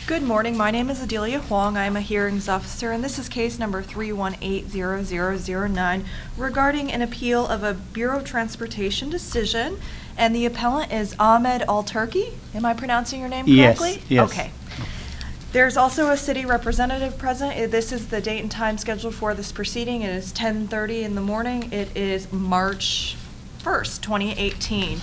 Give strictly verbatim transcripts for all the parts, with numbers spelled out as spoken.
Good morning. My name is Adelia Huang. I am a hearings officer, and this is case number three one eight zero zero zero nine regarding an appeal of a Bureau of Transportation decision, and the appellant is Ahmed Al-Turki. Am I pronouncing your name correctly? Yes, yes. Okay. There's also a city representative present. Uh, This is the date and time scheduled for this proceeding. It is ten thirty in the morning. It is March first, twenty eighteen.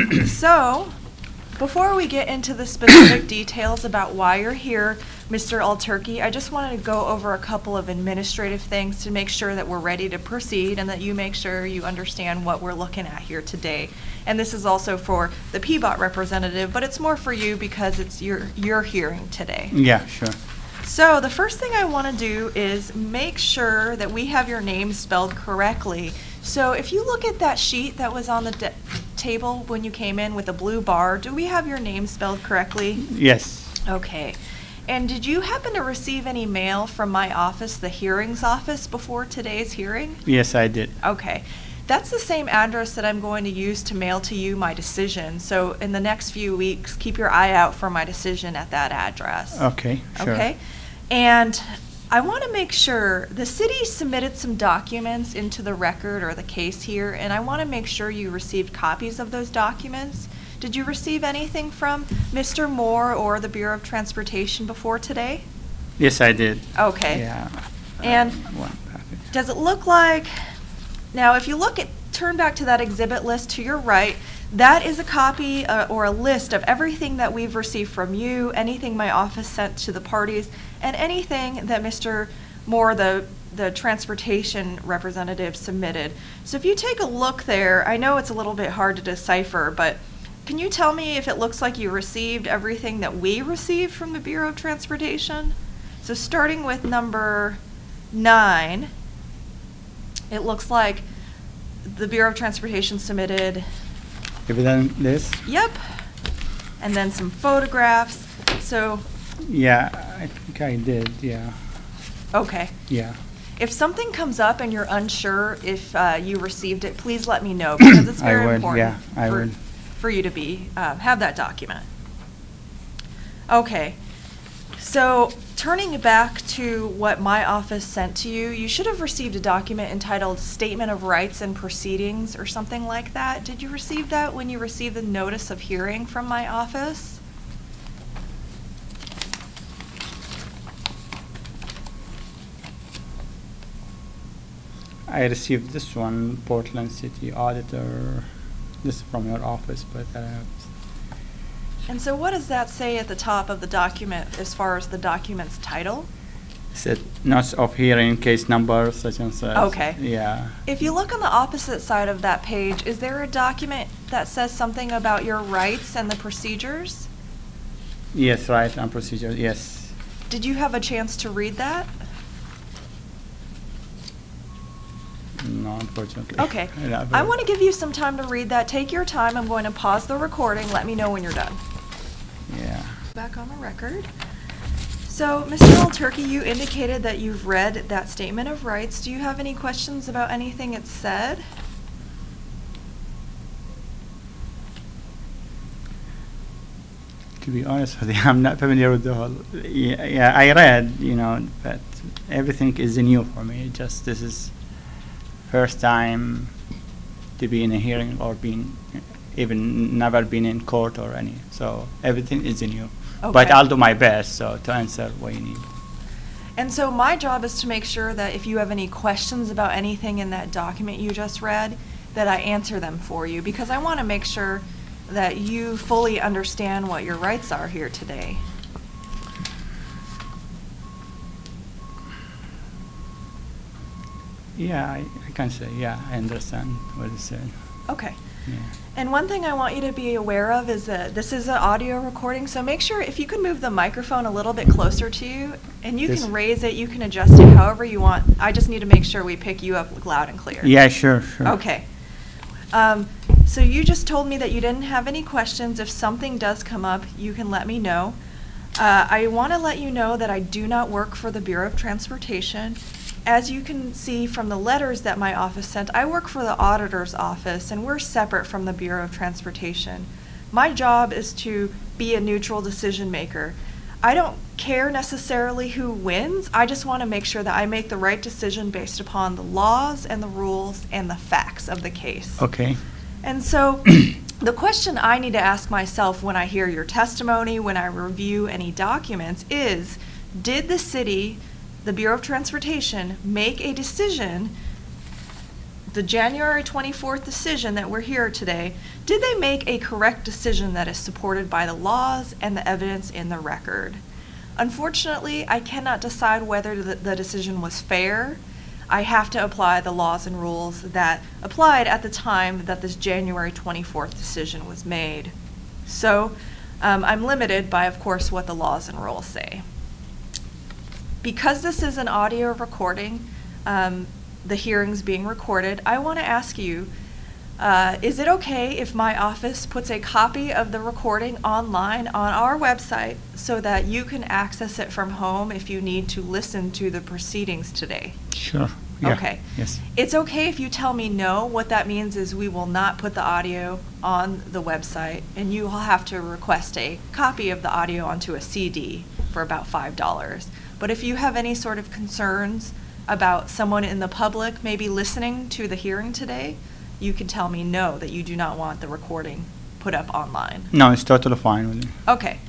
So, before we get into the specific details about why you're here, Mister Al-Turki, I just wanted to go over a couple of administrative things to make sure that we're ready to proceed and that you make sure you understand what we're looking at here today. And this is also for the P B O T representative, but it's more for you because it's your, your hearing today. Yeah, sure. So the first thing I want to do is make sure that we have your name spelled correctly. So if you look at that sheet that was on the de- table when you came in with a blue bar, do we have your name spelled correctly? Yes. Okay. And did you happen to receive any mail from my office, the hearings office, before today's hearing? Yes, I did. Okay. That's the same address that I'm going to use to mail to you my decision. So in the next few weeks, keep your eye out for my decision at that address. Okay, sure. Okay? And I want to make sure, the city submitted some documents into the record or the case here, and I want to make sure you received copies of those documents. Did you receive anything from Mister Moore or the Bureau of Transportation before today? Yes, I did. Okay. Yeah. And Uh, one packet. does it look like, now if you look at, turn back to that exhibit list to your right, that is a copy uh, or a list of everything that we've received from you, anything my office sent to the parties, and anything that Mister Moore, the, the transportation representative, submitted. So if you take a look there, I know it's a little bit hard to decipher, but can you tell me if it looks like you received everything that we received from the Bureau of Transportation? So starting with number nine, it looks like the Bureau of Transportation submitted, Evidence this? yep, and then some photographs. So, Yeah, I think I did. Yeah. okay. Yeah. If something comes up and you're unsure if uh, you received it, please let me know because it's I very will, important yeah, I for, will. for you to be uh, have that document. Okay. So turning back to what my office sent to you, you should have received a document entitled Statement of Rights and Proceedings or something like that. Did you receive that when you received the notice of hearing from my office? I received this one, Portland City Auditor. This is from your office, but uh, And so what does that say at the top of the document as far as the document's title? said notice of hearing, case number, such and such. Okay. Yeah. If you look on the opposite side of that page, is there a document that says something about your rights and the procedures? Yes, right, and procedure, yes. Did you have a chance to read that? No, unfortunately. Okay. Yeah, I but- want to give you some time to read that. Take your time. I'm going to pause the recording. Let me know when you're done. Yeah. Back on the record. So, Mister Al-Turki, you indicated that you've read that statement of rights. Do you have any questions about anything it said? To be honest with you, I'm not familiar with the whole. Yeah, yeah, I read, you know, but everything is new for me. Just this is first time to be in a hearing or being even never been in court or any. So everything is new. But Okay. I'll do my best so to answer what you need. And so my job is to make sure that if you have any questions about anything in that document you just read, that I answer them for you, because I want to make sure that you fully understand what your rights are here today. Yeah, I, I can say, yeah, I understand what you said. Okay. Yeah. And one thing I want you to be aware of is that this is an audio recording, so make sure if you can move the microphone a little bit closer to you, and you This- can raise it, you can adjust it however you want. I just need to make sure we pick you up loud and clear. Yeah, sure, sure. Okay. Um, so you just told me that you didn't have any questions. If something does come up, you can let me know. Uh, I want to let you know that I do not work for the Bureau of Transportation. As you can see from the letters that my office sent, I work for the auditor's office, and we're separate from the Bureau of Transportation. My job is to be a neutral decision maker. I don't care necessarily who wins. I just want to make sure that I make the right decision based upon the laws and the rules and the facts of the case. Okay. And so the question I need to ask myself when I hear your testimony, when I review any documents, is, did the city, the Bureau of Transportation, make a decision, the January twenty-fourth decision that we're here today, did they make a correct decision that is supported by the laws and the evidence in the record? Unfortunately, I cannot decide whether the, the decision was fair. I have to apply the laws and rules that applied at the time that this January twenty-fourth decision was made. So um, I'm limited by, of course, what the laws and rules say. Because this is an audio recording, um, the hearings being recorded, I want to ask you, uh, is it okay if my office puts a copy of the recording online on our website so that you can access it from home if you need to listen to the proceedings today? Sure. Yeah. Okay. Yes. It's okay if you tell me no. What that means is we will not put the audio on the website, and you will have to request a copy of the audio onto a C D for about five dollars. But if you have any sort of concerns about someone in the public maybe listening to the hearing today, you can tell me no, that you do not want the recording put up online. No, it's totally fine with me. Okay.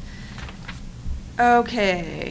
Okay.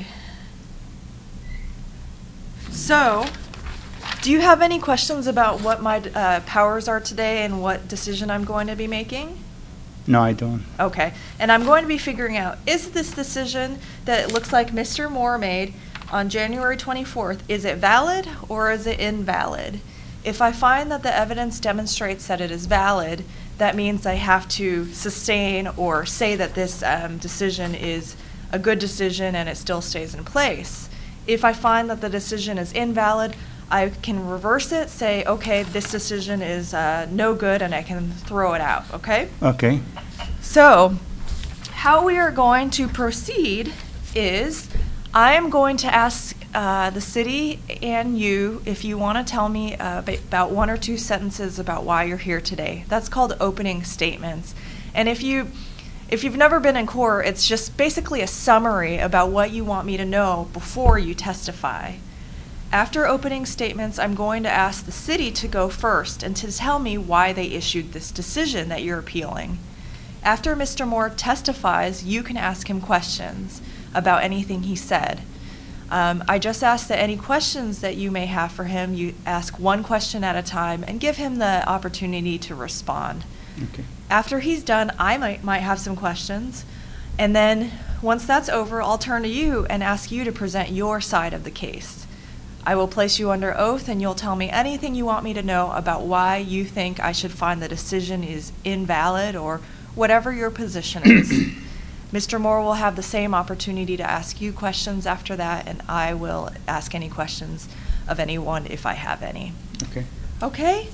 So, do you have any questions about what my uh, powers are today and what decision I'm going to be making? No, I don't. Okay. And I'm going to be figuring out, is this decision that it looks like Mister Moore made on January twenty-fourth, is it valid or is it invalid? If I find that the evidence demonstrates that it is valid, that means I have to sustain or say that this um, decision is a good decision and it still stays in place. If I find that the decision is invalid, I can reverse it, say, okay, this decision is uh, no good, and I can throw it out, okay? Okay. So, how we are going to proceed is I am going to ask uh, the city and you if you want to tell me uh, about one or two sentences about why you're here today. That's called opening statements. And if you if you've never been in court, it's just basically a summary about what you want me to know before you testify. After opening statements, I'm going to ask the city to go first and to tell me why they issued this decision that you're appealing. After Mister Moore testifies, you can ask him questions about anything he said. Um, I just ask that any questions that you may have for him, you ask one question at a time and give him the opportunity to respond. Okay. After he's done, I might, might have some questions. And then once that's over, I'll turn to you and ask you to present your side of the case. I will place you under oath, and you'll tell me anything you want me to know about why you think I should find the decision is invalid or whatever your position is. Mister Moore will have the same opportunity to ask you questions after that, and I will ask any questions of anyone if I have any. Okay. Okay?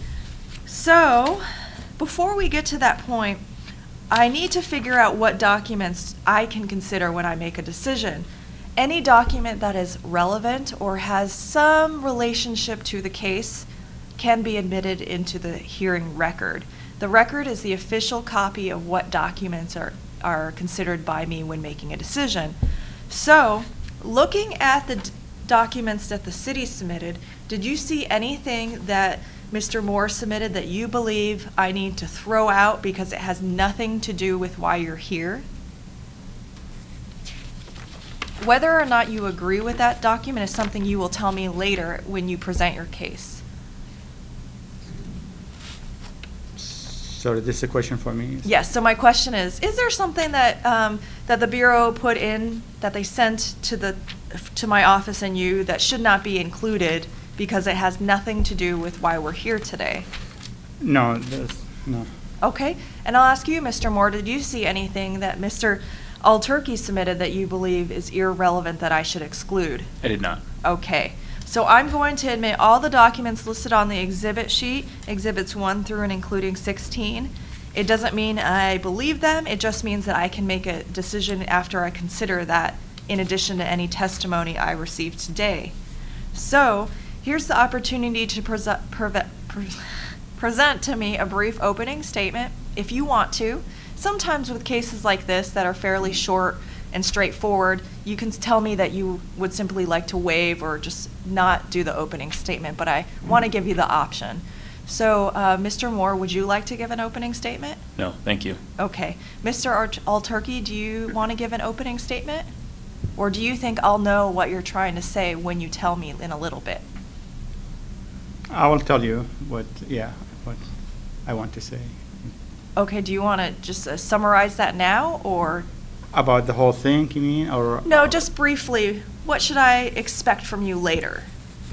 So, before we get to that point, I need to figure out what documents I can consider when I make a decision. Any document that is relevant or has some relationship to the case can be admitted into the hearing record. The record is the official copy of what documents are, are considered by me when making a decision. So, looking at the d- documents that the city submitted, did you see anything that Mister Moore submitted that you believe I need to throw out because it has nothing to do with why you're here? Whether or not you agree with that document is something you will tell me later when you present your case. Sorry, this is a question for me. Yes, so my question is, is there something that um, that the Bureau put in, that they sent to the to my office and you, that should not be included because it has nothing to do with why we're here today? No, there's no. Okay, and I'll ask you, Mister Moore, did you see anything that Mister Alturkey submitted that you believe is irrelevant that I should exclude? I did not. Okay, so I'm going to admit all the documents listed on the exhibit sheet, exhibits one through and including sixteen. It doesn't mean I believe them, it just means that I can make a decision after I consider that, in addition to any testimony I received today. So, here's the opportunity to prese- preve- pre- present to me a brief opening statement, if you want to. Sometimes with cases like this that are fairly short and straightforward, you can tell me that you would simply like to waive or just not do the opening statement, but I want to give you the option. So, uh, Mister Moore, would you like to give an opening statement? No, thank you. Okay. Mister Alturkey, do you want to give an opening statement? Or do you think I'll know what you're trying to say when you tell me in a little bit? I will tell you what, yeah, what I want to say. Okay, do you want to just uh, summarize that now, or? About the whole thing, you mean, or? No, just briefly. What should I expect from you later?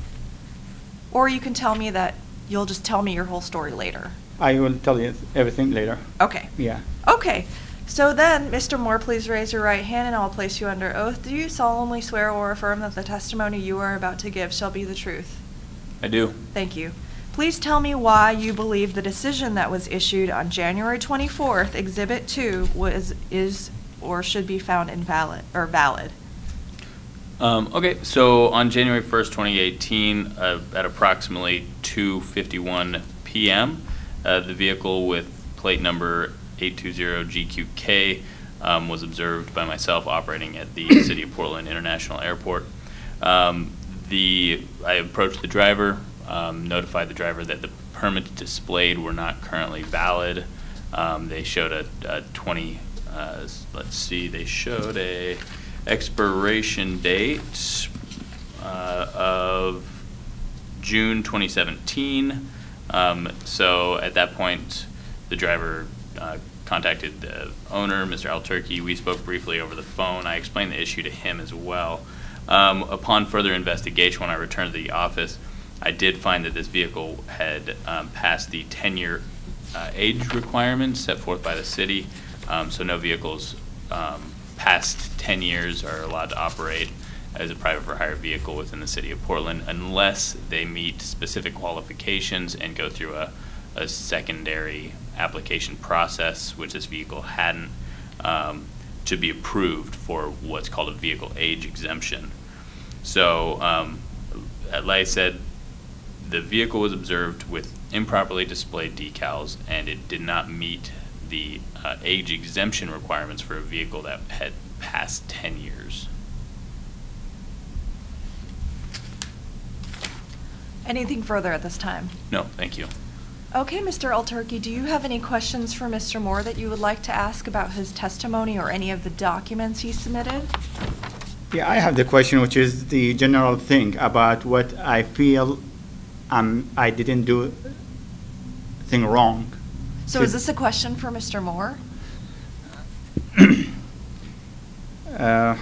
Or you can tell me that you'll just tell me your whole story later. I will tell you everything later. Okay. Yeah. Okay. So then, Mister Moore, please raise your right hand and I'll place you under oath. Do you solemnly swear or affirm that the testimony you are about to give shall be the truth? I do. Thank you. Please tell me why you believe the decision that was issued on January twenty-fourth, Exhibit two, was, is, or should be found invalid, or valid. Um, okay, so on January first, twenty eighteen, uh, at approximately two fifty-one p m, uh, the vehicle with plate number eight two zero G Q K um, was observed by myself operating at the City of Portland International Airport. Um, the I approached the driver, um, notified the driver that the permits displayed were not currently valid. Um, they showed a, a twenty, uh, let's see, they showed a expiration date uh, of June twenty seventeen. Um, so at that point, the driver uh, contacted the owner, Mister Alturkey. We spoke briefly over the phone. I explained the issue to him as well. Um, upon further investigation, when I returned to the office, I did find that this vehicle had um, passed the ten-year uh, age requirements set forth by the city. Um, so no vehicles um, past ten years are allowed to operate as a private for hire vehicle within the City of Portland unless they meet specific qualifications and go through a, a secondary application process, which this vehicle hadn't, um, to be approved for what's called a vehicle age exemption. So, um, like I said, the vehicle was observed with improperly displayed decals, and it did not meet the uh, age exemption requirements for a vehicle that had passed ten years. Anything further at this time? No, thank you. Okay, Mister Alturkey, do you have any questions for Mister Moore that you would like to ask about his testimony or any of the documents he submitted? Yeah, I have the question, which is the general thing about what I feel um, I didn't do thing wrong. So is this a question for Mister Moore? uh,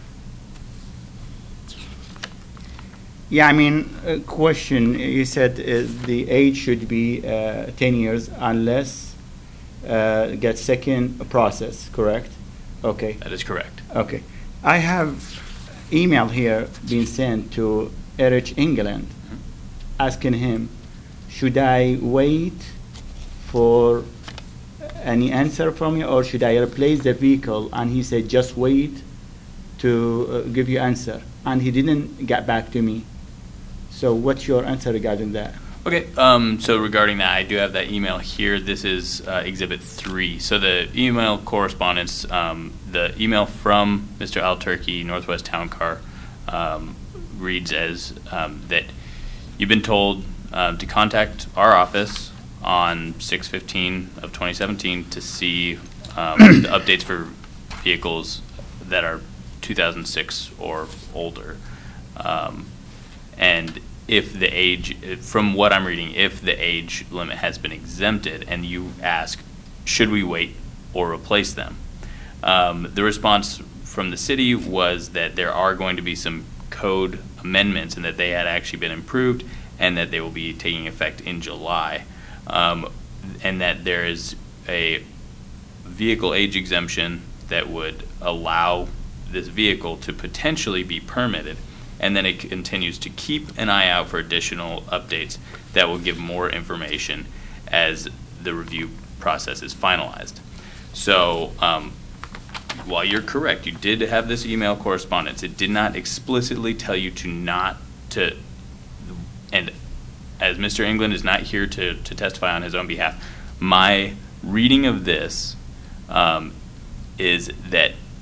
yeah, I mean, a question, you said uh, the age should be uh, ten years unless uh, get second process, correct? Okay. That is correct. Okay. I have email here being sent to Erich England Mm-hmm. asking him, should I wait for any answer from you or should I replace the vehicle? And he said, just wait to uh, give you answer. And he didn't get back to me. So what's your answer regarding that? Okay, um, so regarding that, I do have that email here. This is uh, Exhibit three. So the email correspondence, um, the email from Mister Alturkey, Northwest Town Car, um, reads as um, that you've been told um, to contact our office on six fifteen of twenty seventeen to see um, the updates for vehicles that are two thousand six or older. Um, and if the age, from what I'm reading, if the age limit has been exempted and you ask, should we wait or replace them? Um, the response from the city was that there are going to be some code amendments and that they had actually been improved and that they will be taking effect in July. Um, and that there is a vehicle age exemption that would allow this vehicle to potentially be permitted, and then it continues to keep an eye out for additional updates that will give more information as the review process is finalized. So um, while you're correct, you did have this email correspondence, it did not explicitly tell you to not to, and as Mister England is not here to, to testify on his own behalf, my reading of this um, is that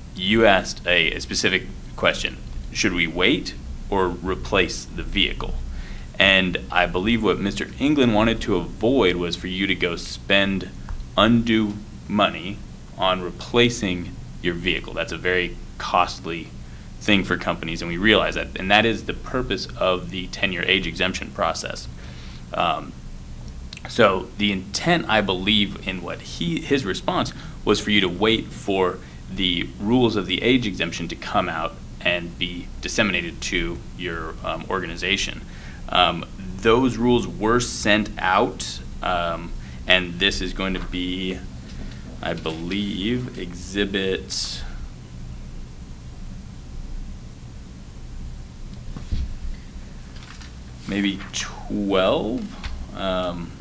you asked a, a specific question: should we wait or replace the vehicle? And I believe what Mister England wanted to avoid was for you to go spend undue money on replacing your vehicle. That's a very costly thing for companies, and we realize that. And that is the purpose of the ten-year age exemption process. Um, so the intent, I believe, in what he his response was for you to wait for the rules of the age exemption to come out and be disseminated to your um, organization. Um, those rules were sent out, um, and this is going to be, I believe, exhibit maybe twelve. Um,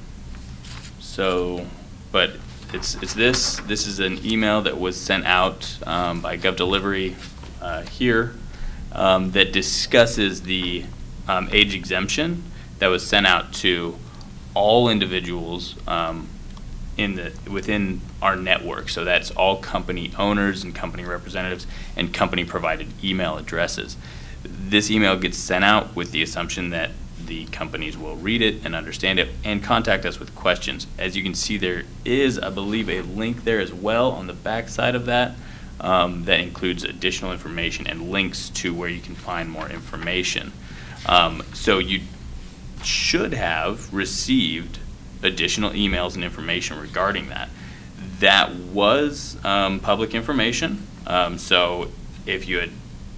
so, but it's it's this. This is an email that was sent out um, by GovDelivery uh, here um, that discusses the um, age exemption that was sent out to all individuals um, in the within our network. So that's all company owners and company representatives and company provided email addresses. This email gets sent out with the assumption that the companies will read it and understand it and contact us with questions. As you can see, there is, I believe, a link there as well on the back side of that um, that includes additional information and links to where you can find more information. Um, so you should have received additional emails and information regarding that. That was um, public information. Um, so if you had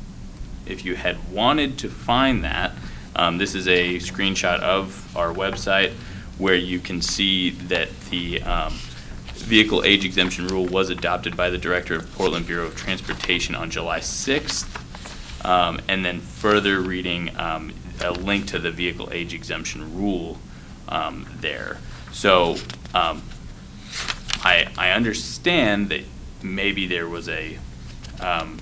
if you had wanted to find that, um, this is a screenshot of our website where you can see that the um, vehicle age exemption rule was adopted by the Director of Portland Bureau of Transportation on July sixth. Um, and then further reading um, a link to the vehicle age exemption rule um, there. So um, I, I understand that maybe there was a, um,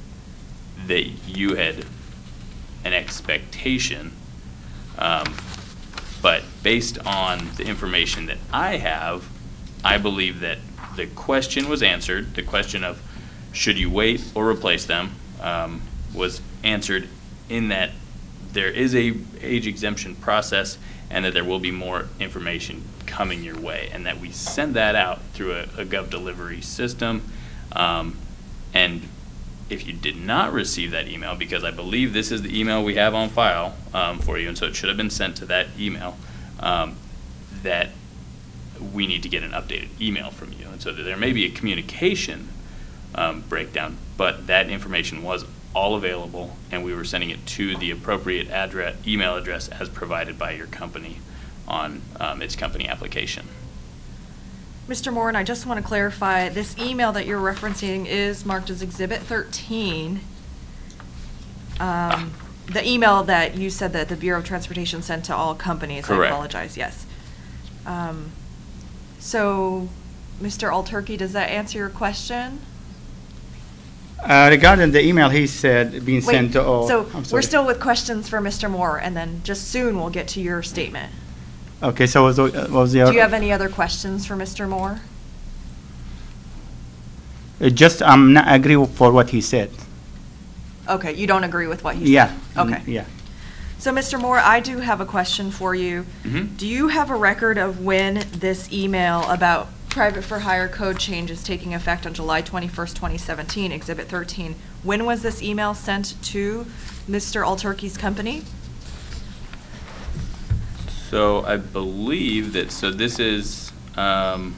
that you had an expectation, um, but based on the information that I have, I believe that the question was answered. The question of should you wait or replace them um, was answered in that there is a age exemption process and that there will be more information coming your way, and that we send that out through a, a GovDelivery system. Um, and if you did not receive that email, because I believe this is the email we have on file um, for you, and so it should have been sent to that email, um, that we need to get an updated email from you. And so there may be a communication um, breakdown, but that information was all available, and we were sending it to the appropriate address, email address as provided by your company on um, its company application. Mister Moore, and I just want to clarify, this email that you're referencing is marked as Exhibit thirteen. Um, ah. The email that you said that the Bureau of Transportation sent to all companies. Correct. I apologize, yes. Um, so, Mister Alturkey, does that answer your question? Uh, regarding the email, he said being Wait, sent to all. so I'm we're sorry. still with questions for Mister Moore, and then just soon we'll get to your statement. Okay, so what was, the- what was the Do other? you have any other questions for Mister Moore? Uh, Just, I'm not agree for what he said. Okay, you don't agree with what he Yeah. said? mm, Okay. Yeah. So, Mister Moore, I do have a question for you. Mhm. Do you have a record of when this email about private for hire code change is taking effect on July twenty-first, twenty seventeen, Exhibit thirteen? When was this email sent to Mister Alturkey's company? So I believe that, so this is, um,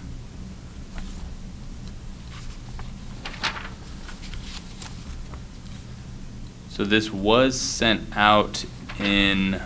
so this was sent out in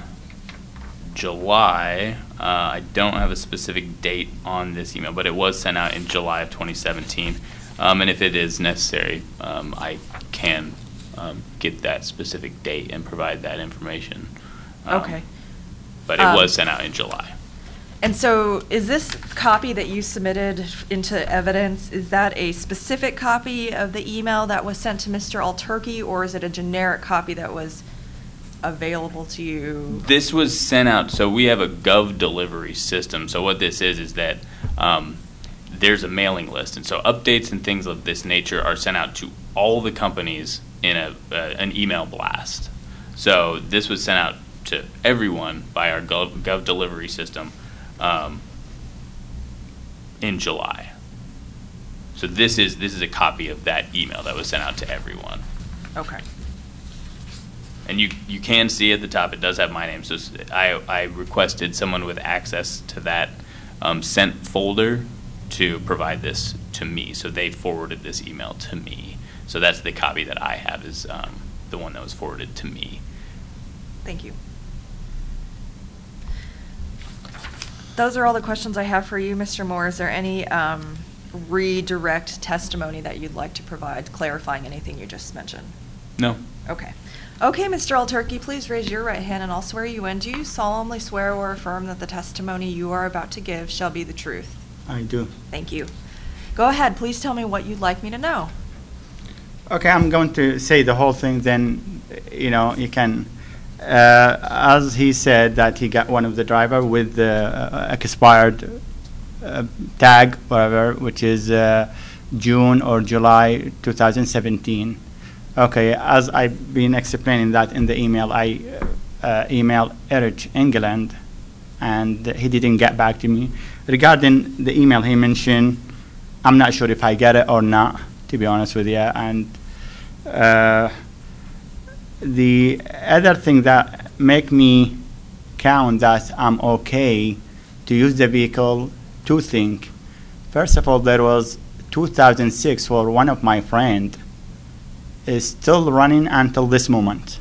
July. Uh, I don't have a specific date on this email, but it was sent out in July of twenty seventeen. Um, and if it is necessary, um, I can um, get that specific date and provide that information. Um, Okay. But it Um, was sent out in July. And so is this copy that you submitted into evidence, is that a specific copy of the email that was sent to Mister Alturkey, or is it a generic copy that was available to you? This was sent out, so we have a GovDelivery system. So what this is, is that um, there's a mailing list, and so updates and things of this nature are sent out to all the companies in a uh, an email blast. So this was sent out to everyone by our Gov, Gov delivery system um, in July. So this is this is a copy of that email that was sent out to everyone. Okay. And you you can see at the top, it does have my name. So s- I, I requested someone with access to that um, sent folder to provide this to me. So they forwarded this email to me. So that's the copy that I have, is um, the one that was forwarded to me. Thank you. Those are all the questions I have for you, Mister Moore. Is there any um, redirect testimony that you'd like to provide, clarifying anything you just mentioned? No. Okay. Okay, Mister Alturkey, please raise your right hand and I'll swear you in. Do you solemnly swear or affirm that the testimony you are about to give shall be the truth? I do. Thank you. Go ahead. Please tell me what you'd like me to know. Okay, I'm going to say the whole thing, then, you know, you can, uh, as he said that he got one of the driver with the uh, expired uh, tag, whatever, which is uh, June or July two thousand seventeen. Okay, as I've been explaining that in the email, I uh, uh, emailed Eric England, and he didn't get back to me. Regarding the email he mentioned, I'm not sure if I get it or not, to be honest with you. And uh, the other thing that make me count that I'm okay to use the vehicle, two things. First of all, there was two thousand six for one of my friend is still running until this moment.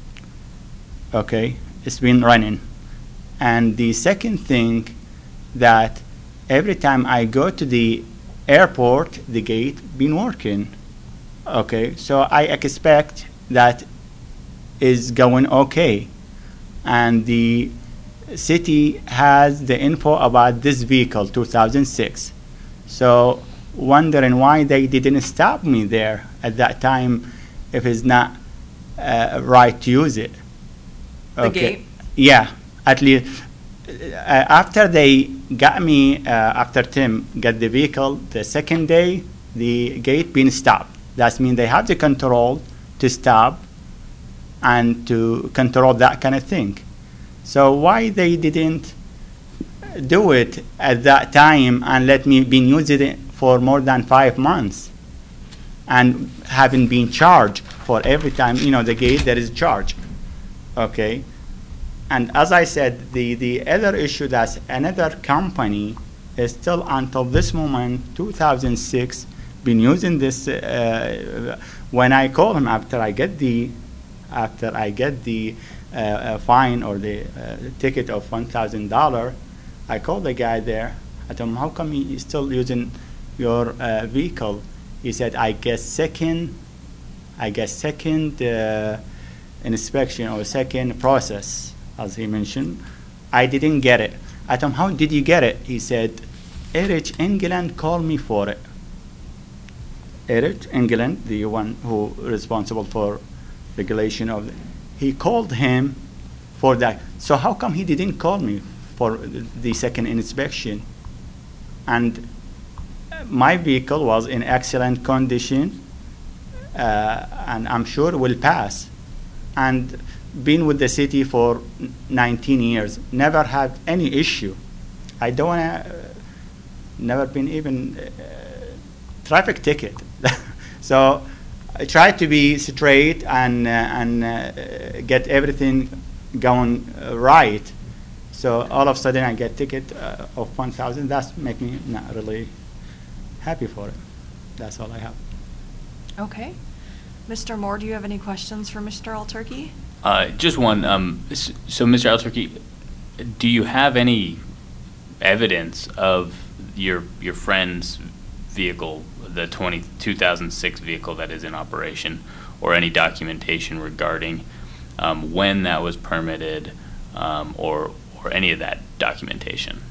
Okay, it's been running. And the second thing, that every time I go to the airport, the gate been working. Okay, so I expect that is going okay. And the city has the info about this vehicle, two thousand six. So wondering why they didn't stop me there at that time if it's not uh, right to use it. The gate? Yeah, at least uh, after they got me, uh, after Tim got the vehicle, the second day, the gate been stopped. That means they have the control to stop and to control that kind of thing. So why they didn't do it at that time and let me been using it for more than five months and having been charged for every time, you know, the gate there is charge. Okay. And as I said, the, the other issue that another company is still until this moment, two thousand six, been using this. Uh, when I call him after I get the, after I get the uh, uh, fine or the uh, ticket of one thousand dollar, I call the guy there. I told him, how come you still using your uh, vehicle? He said, I guess second, I guess second uh, inspection or second process, as he mentioned. I didn't get it. I told him, how did you get it? He said, Eric England called me for it. Eric England, the one who responsible for regulation of, the, he called him for that. So how come he didn't call me for the second inspection? And my vehicle was in excellent condition, uh, and I'm sure will pass. And been with the city for nineteen years, never had any issue. I don't wanna, uh, never been even uh, traffic ticket. So I try to be straight and uh, and uh, get everything going uh, right. So all of a sudden I get ticket uh, of one thousand. That's make me not really happy for it. That's all I have. Okay. Mister Moore, do you have any questions for Mister Alturkey? Uh, just one. Um, s- so, Mister Alturkey, do you have any evidence of your your friend's vehicle, the twenty, two thousand six vehicle that is in operation, or any documentation regarding um, when that was permitted, um, or or any of that documentation?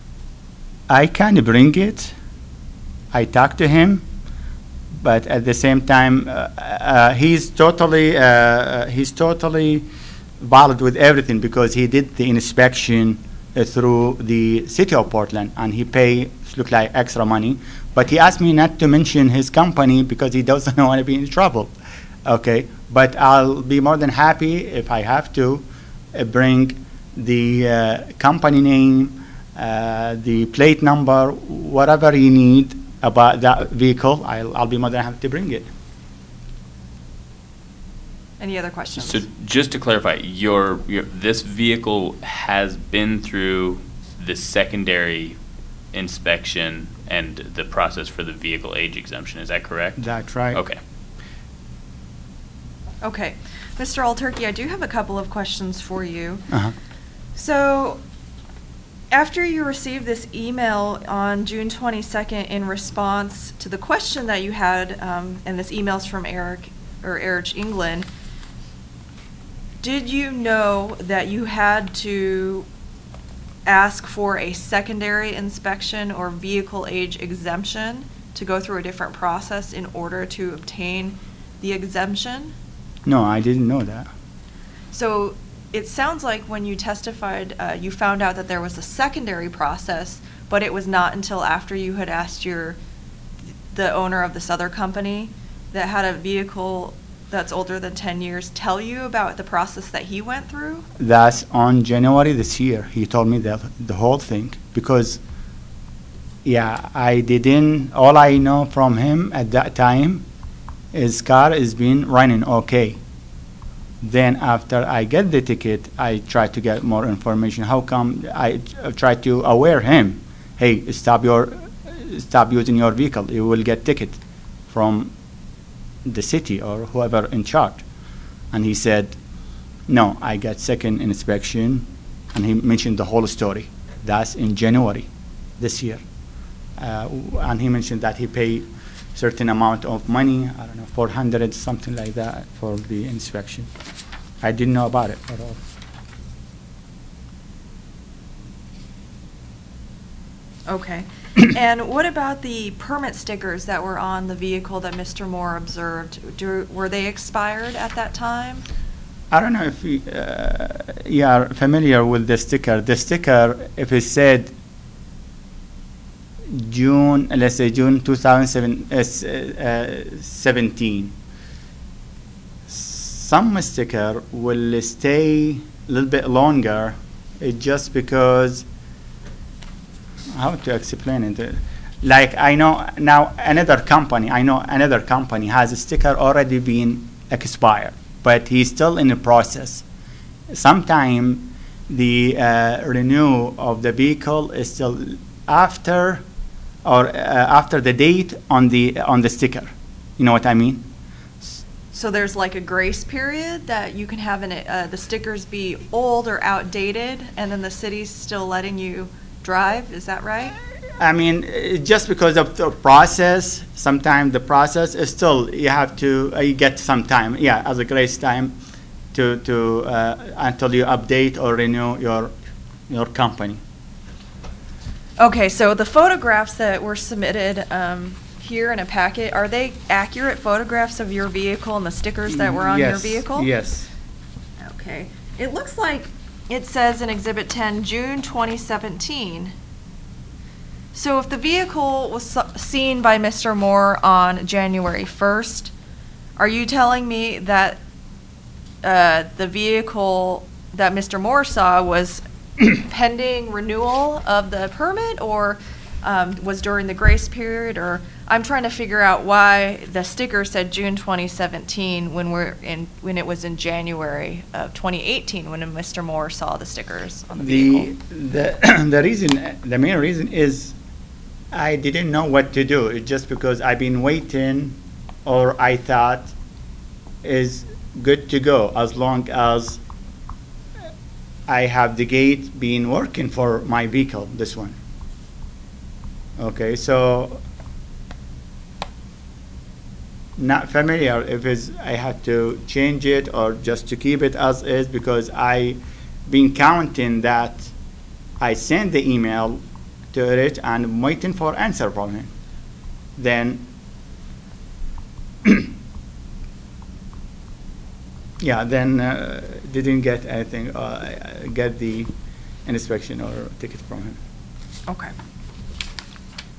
I can bring it. I talk to him, but at the same time, uh, uh, he's totally uh, he's totally valid with everything because he did the inspection uh, through the city of Portland and he paid which look like extra money. But he asked me not to mention his company because he doesn't want to be in trouble. Okay, but I'll be more than happy if I have to uh, bring the uh, company name, uh, the plate number, whatever you need about that vehicle. I'll, I'll be more than happy to bring it. Any other questions? So just to clarify, your, your this vehicle has been through the secondary inspection and the process for the vehicle age exemption. Is that correct? That's right. Okay. Okay. Mister Alturkey, I do have a couple of questions for you. Uh-huh. So, after you received this email on June twenty-second in response to the question that you had, um, and this email's from Eric, or Erich England, did you know that you had to ask for a secondary inspection or vehicle age exemption to go through a different process in order to obtain the exemption? No, I didn't know that. So it sounds like when you testified, uh, you found out that there was a secondary process, but it was not until after you had asked your the owner of this other company that had a vehicle that's older than ten years tell you about the process that he went through? That's on January this year. He told me that the whole thing because, yeah, I didn't. All I know from him at that time is car is been running okay. Then after I get the ticket, I try to get more information. How come I try to aware him? Hey, stop your, stop using your vehicle. You will get ticket from the city or whoever in charge. And he said, no, I got second inspection. And he mentioned the whole story. That's in January this year. Uh, and he mentioned that he paid certain amount of money, I don't know, four hundred, something like that, for the inspection. I didn't know about it at all. Okay. And what about the permit stickers that were on the vehicle that Mister Moore observed? Do, were they expired at that time? I don't know if you, uh, you are familiar with the sticker. The sticker, if it said June, let's say June two thousand seventeen, some sticker will stay a little bit longer. It just because, how to explain it? Like I know now another company, I know another company has a sticker already been expired, but he's still in the process. Sometime the uh, renew of the vehicle is still after or uh, after the date on the on the sticker. You know what I mean? So there's like a grace period that you can have in it, uh, the stickers be old or outdated, and then the city's still letting you drive. Is that right? I mean, uh, just because of the process, sometimes the process is still, you have to, uh, you get some time, yeah, as a grace time to, to uh, until you update or renew your, your company. Okay, so the photographs that were submitted um, here in a packet, are they accurate photographs of your vehicle and the stickers that were on yes, your vehicle? Yes. Okay. It looks like it says in Exhibit ten, June twenty seventeen. So if the vehicle was su- seen by Mister Moore on January first, are you telling me that uh, the vehicle that Mister Moore saw was pending renewal of the permit, or um, was during the grace period? Or I'm trying to figure out why the sticker said June twenty seventeen when we're in when it was in January of twenty eighteen when Mister Moore saw the stickers on the, The, vehicle. the, the reason, the main reason is I didn't know what to do. It's just because I've been waiting, or I thought is good to go as long as I have the gate being working for my vehicle, this one. Okay, so not familiar if it's, I had to change it or just to keep it as is, because I been counting that I sent the email to it and I'm waiting for answer from him. Then yeah, then uh, didn't get anything, uh, get the inspection or ticket from him. Okay.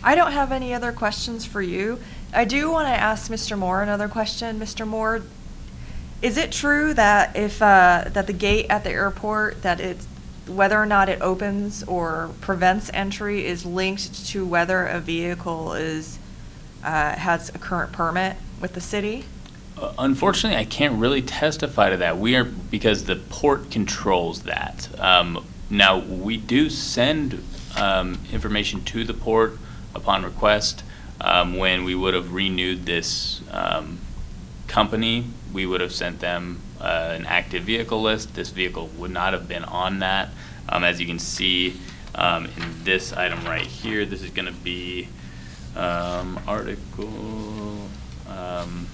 I don't have any other questions for you. I do want to ask Mister Moore another question. Mister Moore, is it true that if uh, that the gate at the airport, that it's whether or not it opens or prevents entry is linked to whether a vehicle is uh, has a current permit with the city? Uh, Unfortunately, I can't really testify to that. We are, because the port controls that. Um, Now, we do send um, information to the port upon request. Um, When we would have renewed this um, company, we would have sent them uh, an active vehicle list. This vehicle would not have been on that. Um, As you can see um, in this item right here, this is going to be um, article, um,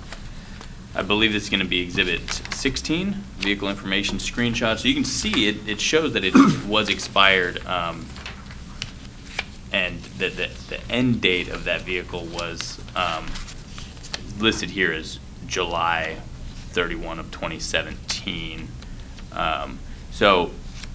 I believe this is going to be Exhibit sixteen, Vehicle Information Screenshot. So you can see it, it shows that it was expired, um, and that the, the end date of that vehicle was um, listed here as July thirty-first of twenty seventeen. Um, so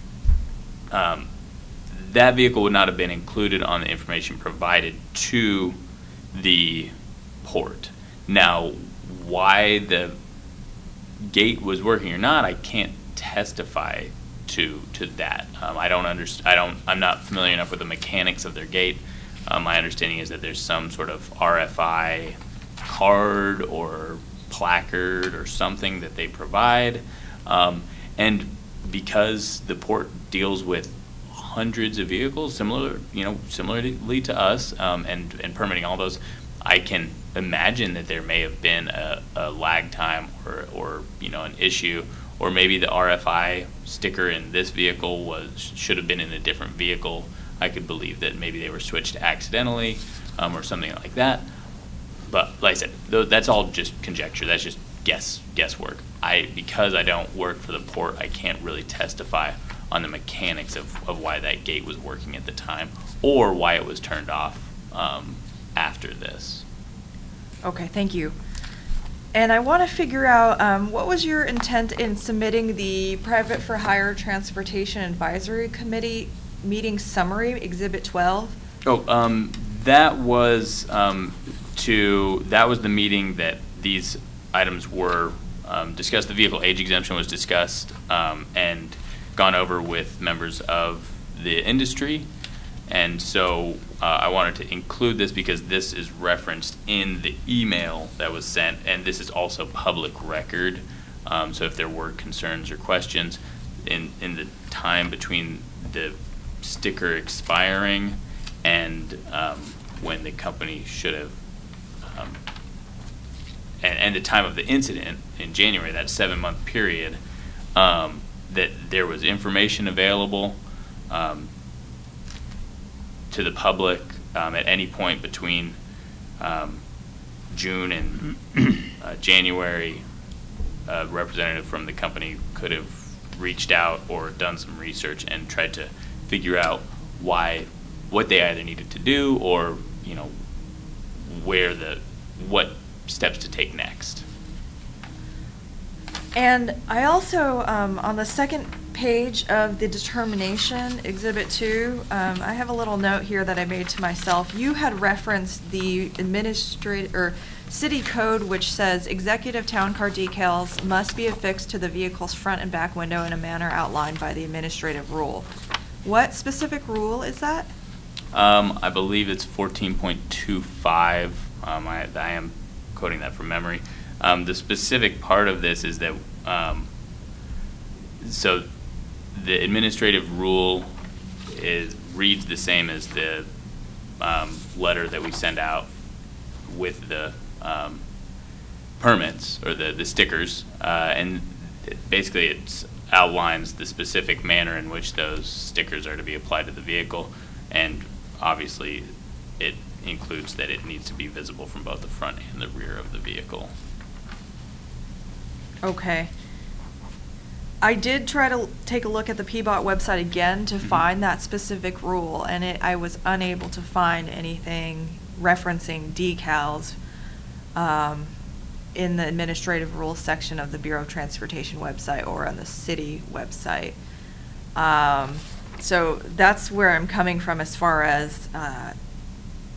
um, that vehicle would not have been included on the information provided to the port. Now, why the gate was working or not, I can't testify to to that. Um, I don't understand. I don't. I'm not familiar enough with the mechanics of their gate. Um, my understanding is that there's some sort of R F I card or placard or something that they provide, um, and because the port deals with hundreds of vehicles, similar, you know, similarly to us, um, and and permitting all those, I can imagine that there may have been a, a lag time or, or you know, an issue, or maybe the R F I sticker in this vehicle was should have been in a different vehicle. I could believe that maybe they were switched accidentally, um, or something like that. But like I said, th- that's all just conjecture. That's just guess guesswork. I because I don't work for the port, I can't really testify on the mechanics of, of why that gate was working at the time, or why it was turned off um, after this. Okay, thank you. And I want to figure out, um, what was your intent in submitting the Private for Hire Transportation Advisory Committee meeting summary, Exhibit twelve? Oh, um, that was um, to that was the meeting that these items were um, discussed. The vehicle age exemption was discussed um, and gone over with members of the industry. And so uh, I wanted to include this because this is referenced in the email that was sent, and this is also public record. Um, so if there were concerns or questions in, in the time between the sticker expiring and um, when the company should have, um, and, and the time of the incident in January, that seven-month period, um, that there was information available um, to the public um, at any point between um, June and uh, January. A representative from the company could have reached out or done some research and tried to figure out why, what they either needed to do, or you know, where the what steps to take next. And I also, um, on the second page of the determination, Exhibit two, um, I have a little note here that I made to myself. You had referenced the administrative or city code, which says executive town car decals must be affixed to the vehicle's front and back window in a manner outlined by the administrative rule. What specific rule is that? Um, I believe it's fourteen point two five. Um, I, I am quoting that from memory. Um, the specific part of this is that, um, so the administrative rule is reads the same as the um, letter that we send out with the um, permits or the, the stickers, uh, and it, basically it outlines the specific manner in which those stickers are to be applied to the vehicle, and obviously it includes that it needs to be visible from both the front and the rear of the vehicle. Okay. I did try to take a look at the P B O T website again to Mm-hmm. find that specific rule, and it, I was unable to find anything referencing decals um, in the administrative rules section of the Bureau of Transportation website or on the city website. Um, so that's where I'm coming from as far as uh,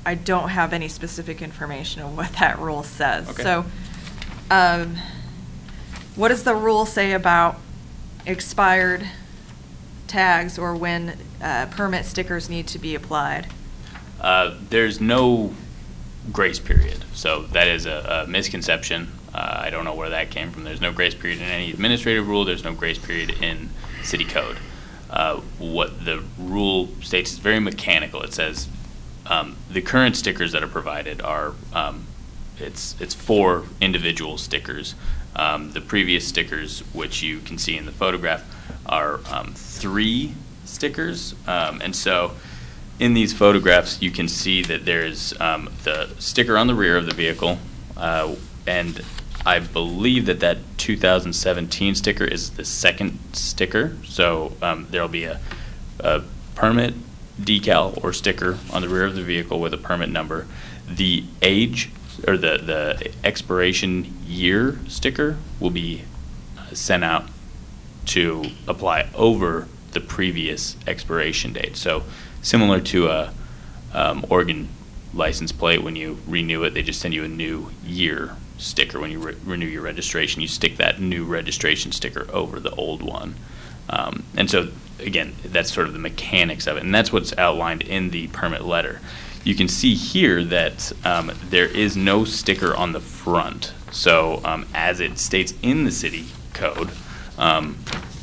I don't have any specific information of what that rule says. Okay. So, um, what does the rule say about expired tags or when uh, permit stickers need to be applied? Uh, there's no grace period, so that is a, a misconception. Uh, I don't know where that came from. There's no grace period in any administrative rule. There's no grace period in city code. Uh, what the rule states is very mechanical. It says um, the current stickers that are provided are um, it's it's four individual stickers. Um, the previous stickers, which you can see in the photograph, are um, three stickers, um, and so in these photographs you can see that there's um, the sticker on the rear of the vehicle, uh, and I believe that that two thousand seventeen sticker is the second sticker. So um, there'll be a, a permit decal or sticker on the rear of the vehicle with a permit number. The age or the, the expiration year sticker will be sent out to apply over the previous expiration date. So similar to a um, Oregon license plate, when you renew it, they just send you a new year sticker. When you re renew your registration, you stick that new registration sticker over the old one. Um, and so, again, that's sort of the mechanics of it, and that's what's outlined in the permit letter. You can see here that um, there is no sticker on the front. So um, as it states in the city code, um,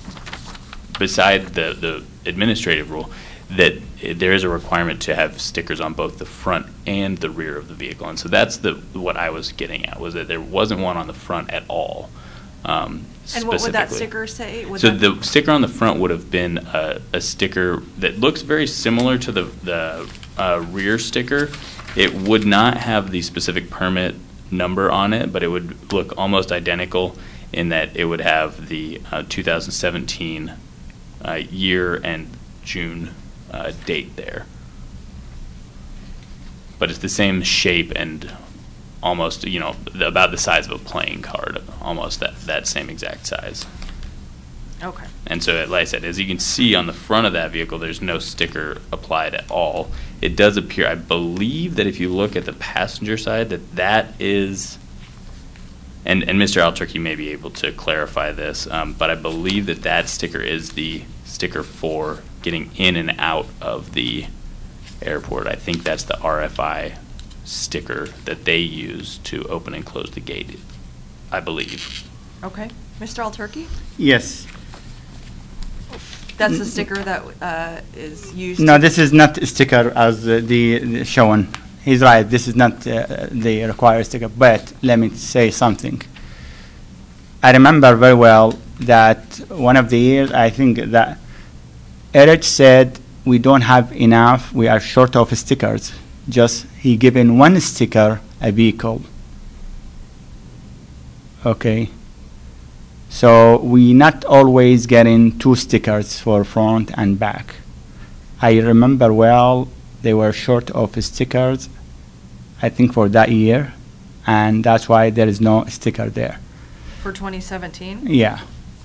beside the, the administrative rule, that there is a requirement to have stickers on both the front and the rear of the vehicle. And so that's the what I was getting at, was that there wasn't one on the front at all. Um, And what would that specifically. sticker say? Would So that- the sticker on the front would have been a, a sticker that looks very similar to the, the uh, rear sticker. It would not have the specific permit number on it, but it would look almost identical in that it would have the uh, two thousand seventeen uh, year and June uh, date there. But it's the same shape and almost, you know, the, about the size of a playing card, almost that, that same exact size. Okay. And so, like I said, as you can see on the front of that vehicle, there's no sticker applied at all. It does appear, I believe that if you look at the passenger side, that that is, and, and Mister Alturkey may be able to clarify this, um, but I believe that that sticker is the sticker for getting in and out of the airport. I think that's the R F I sticker that they use to open and close the gate, I believe. Okay. Mister Alturkey? Yes. That's the sticker that uh, is used. No, to- this is not a sticker as uh, the, the shown. He's right. This is not uh, the required sticker. But let me say something. I remember very well that one of the years, I think that Eric said we don't have enough. We are short of stickers. Just he given one sticker a vehicle. Okay. So we not always getting two stickers for front and back. I remember well they were short of stickers, I think for that year, and that's why there is no sticker there. For twenty seventeen? Yeah.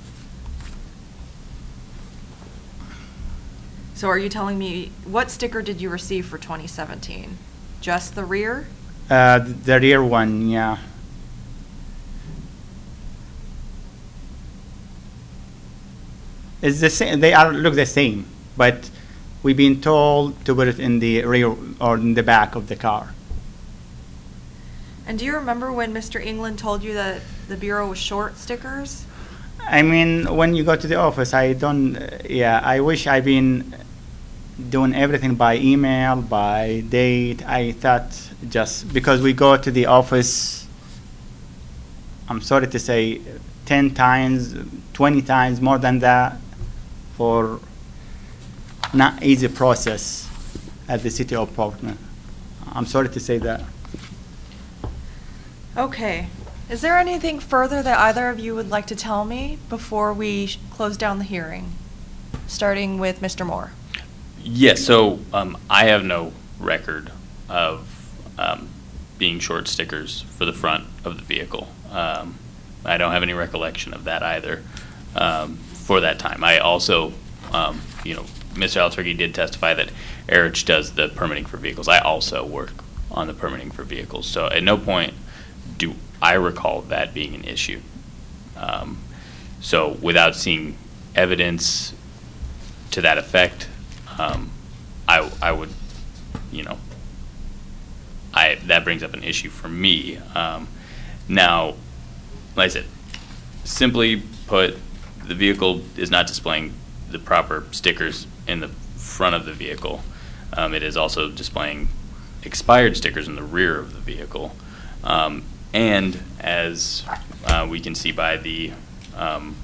So are you telling me, what sticker did you receive for twenty seventeen? Just the rear? Uh, the rear one, yeah. It's the same. They are look the same, but we've been told to put it in the rear or in the back of the car. And do you remember when Mister England told you that the Bureau was short stickers? I mean, when you go to the office, I don't. Uh, yeah, I wish I've been doing everything by email, by date. I thought just because we go to the office, I'm sorry to say, ten times, twenty times more than that, for not easy process at the city of Portland. I'm sorry to say that. Okay. Is there anything further that either of you would like to tell me before we sh- close down the hearing? Starting with Mister Moore. Yes, so um, I have no record of um, being short stickers for the front of the vehicle. Um, I don't have any recollection of that either um, for that time. I also, um, you know, Mister Alturkey did testify that Erich does the permitting for vehicles. I also work on the permitting for vehicles. So at no point do I recall that being an issue. Um, so without seeing evidence to that effect, um, I, I would, you know, I that brings up an issue for me. Um, now, like I said, simply put, the vehicle is not displaying the proper stickers in the front of the vehicle. Um, it is also displaying expired stickers in the rear of the vehicle. Um, and as uh, we can see by the um,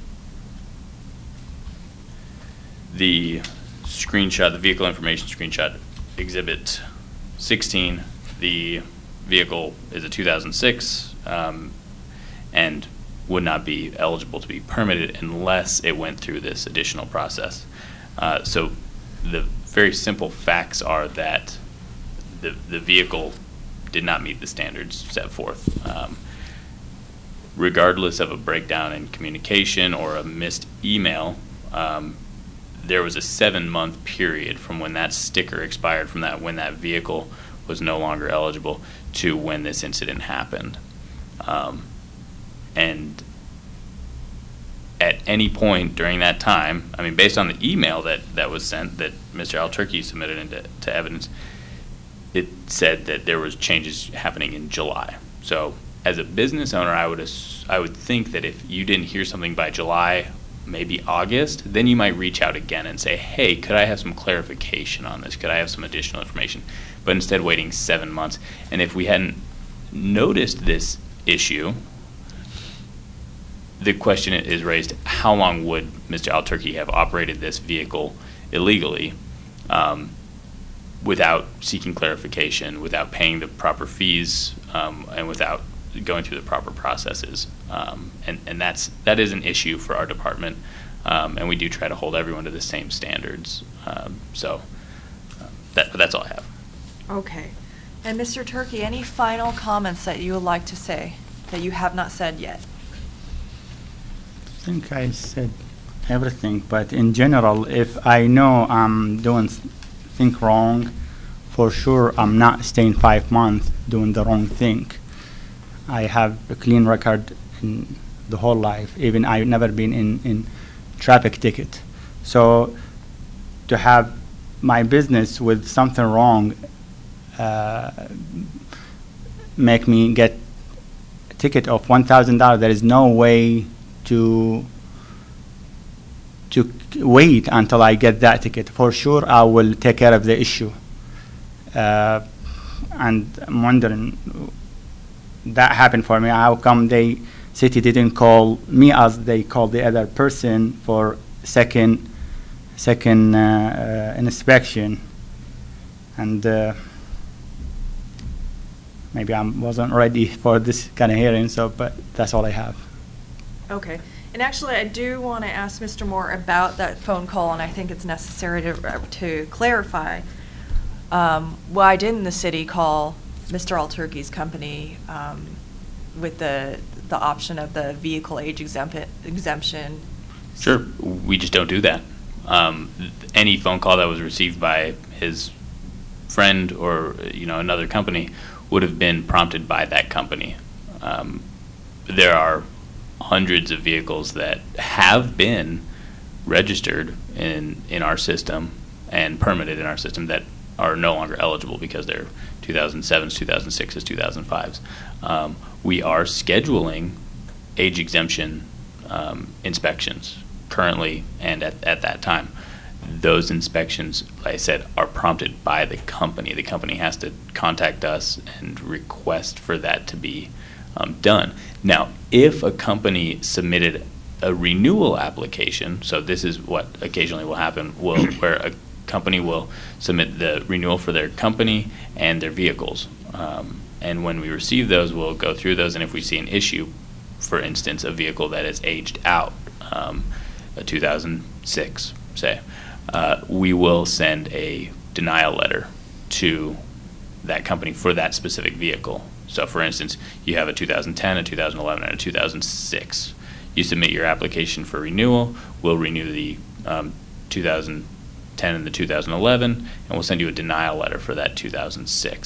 the screenshot, the vehicle information screenshot, Exhibit sixteen, the vehicle is a two thousand six um, and would not be eligible to be permitted unless it went through this additional process. Uh, so the very simple facts are that the, the vehicle did not meet the standards set forth. Um, regardless of a breakdown in communication or a missed email, um, there was a seven-month period from when that sticker expired, from that when that vehicle was no longer eligible, to when this incident happened. Um, and at any point during that time, I mean, based on the email that, that was sent, that Mister Al-Turki submitted into to evidence, it said that there was changes happening in July. So as a business owner, I would ass- I would think that if you didn't hear something by July, maybe August, then you might reach out again and say, hey, could I have some clarification on this? Could I have some additional information? But instead waiting seven months. And if we hadn't noticed this issue, the question is raised, how long would Mister Al-Turki have operated this vehicle illegally um, without seeking clarification, without paying the proper fees, um, and without going through the proper processes? Um, and and that's, that is an issue for our department, um, and we do try to hold everyone to the same standards. Um, so uh, that, but that's all I have. Okay. And Mister Turki, any final comments that you would like to say that you have not said yet? I think I said everything, but in general, if I know I'm doing thing wrong, for sure I'm not staying five months doing the wrong thing. I have a clean record in the whole life. Even I've never been in, in traffic ticket. So to have my business with something wrong uh, make me get a ticket of one thousand dollars, there is no way to to wait until I get that ticket. For sure, I will take care of the issue. Uh, and I'm wondering, that happened for me. How come they city didn't call me as they called the other person for second second uh, uh, inspection? And uh, maybe I wasn't ready for this kind of hearing. So, but that's all I have. Okay. And actually, I do want to ask Mister Moore about that phone call, and I think it's necessary to, uh, to clarify. Um, why didn't the city call Mister Al-Turki's company um, with the the option of the vehicle age exempt- exemption? Sure, we just don't do that. Um, th- any phone call that was received by his friend or you know another company would have been prompted by that company. Um, there are hundreds of vehicles that have been registered in in our system and permitted in our system that are no longer eligible because they're two thousand sevens, two thousand sixes, two thousand fives. Um, we are scheduling age exemption um, inspections currently and at, at that time. Those inspections, like I said, are prompted by the company. The company has to contact us and request for that to be um, done. Now, if a company submitted a renewal application, so this is what occasionally will happen, will, where a company will submit the renewal for their company and their vehicles. Um, and when we receive those, we'll go through those, and if we see an issue, for instance, a vehicle that is aged out, um, a two thousand six, say, uh, we will send a denial letter to that company for that specific vehicle. So, for instance, you have a two thousand ten, a two thousand eleven, and a two thousand six. You submit your application for renewal. We'll renew the um, two thousand ten and the two thousand eleven, and we'll send you a denial letter for that two thousand six.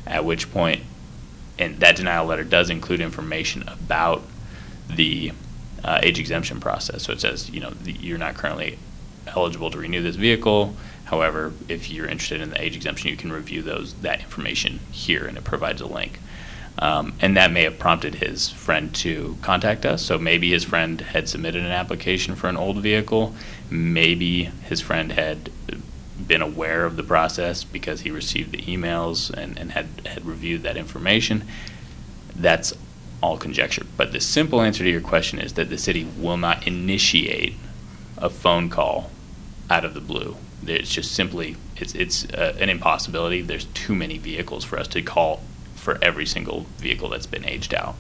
at which point, and that denial letter does include information about the uh, age exemption process. So it says, you know, the, you're not currently eligible to renew this vehicle. However, if you're interested in the age exemption, you can review those that information here, and it provides a link. Um, and that may have prompted his friend to contact us. So maybe his friend had submitted an application for an old vehicle. Maybe his friend had been aware of the process because he received the emails and, and had, had reviewed that information. That's all conjecture. But the simple answer to your question is that the city will not initiate a phone call out of the blue. It's just simply, it's, it's uh, an impossibility. There's too many vehicles for us to call for every single vehicle that's been aged out.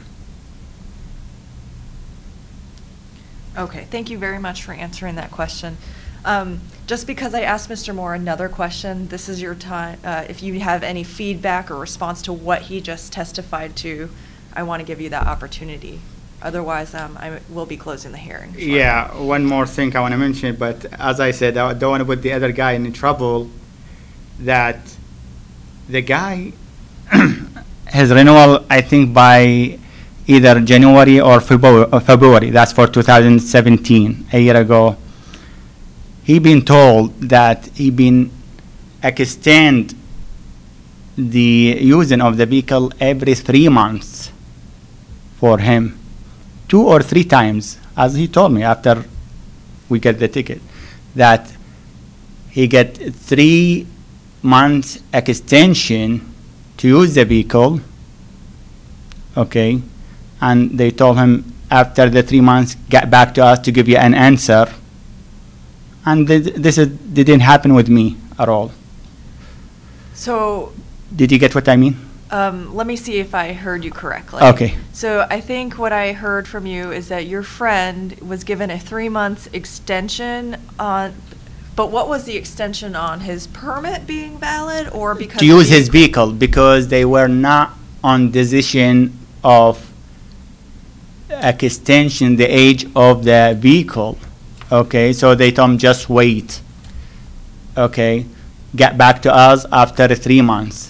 Okay, thank you very much for answering that question. Um, just because I asked Mister Moore another question, this is your time. Uh, if you have any feedback or response to what he just testified to, I want to give you that opportunity. Otherwise, um, I will be closing the hearing. for you. Yeah, one more thing I want to mention, but as I said, I don't want to put the other guy in trouble. That the guy, his renewal, I think by either January or February, or February. That's for two thousand seventeen, a year ago. He been told that he been extend the using of the vehicle every three months for him, two or three times, as he told me after we get the ticket, that he get three months extension to use the vehicle, okay, and they told him after the three months, get back to us to give you an answer. And th this is, didn't happen with me at all. So, Did you get what I mean? um, let me see if I heard you correctly. Okay. So I think what I heard from you is that your friend was given a three-month extension on, but what was the extension on? His permit being valid, or because To use he- his vehicle because they were not on decision of extension the age of the vehicle. Okay, so they told him just wait. Okay, get back to us after three months.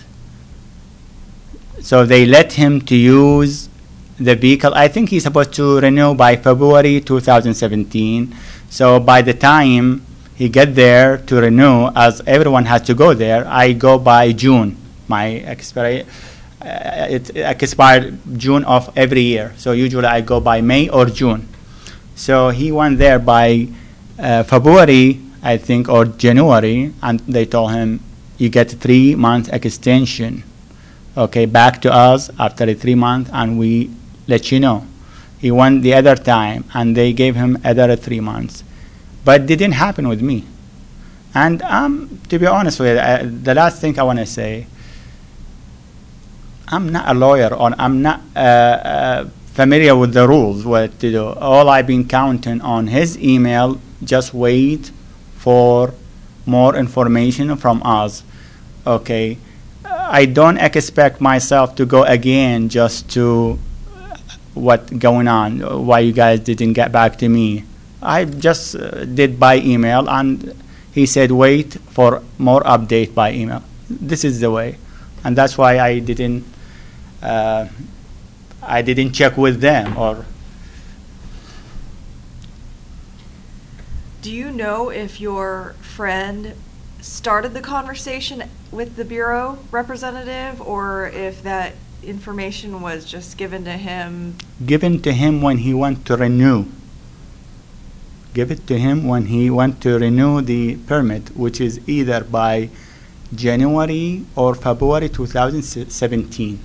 So they let him to use the vehicle. I think he's supposed to renew by February two thousand seventeen. So by the time he get there to renew, as everyone has to go there, I go by June. My expiry, uh, it expired June of every year. So usually I go by May or June. So he went there by uh, February, I think, or January, and they told him, you get three month extension. Okay, back to us after three months, and we let you know. He went the other time, and they gave him other three months. But it didn't happen with me. And um, to be honest with you, uh, the last thing I want to say, I'm not a lawyer, or I'm not uh, uh, familiar with the rules, what to do. All I've been counting on his email, just wait for more information from us. Okay, I don't expect myself to go again just to uh, what going on, why you guys didn't get back to me. I just uh, did by email, and he said wait for more update by email. This is the way, and that's why I didn't uh, I didn't check with them. Or Do you know if your friend started the conversation with the Bureau representative, or if that information was just given to him? given to him when he went to renew. Give it to him when he went to renew the permit, which is either by January or February two thousand seventeen.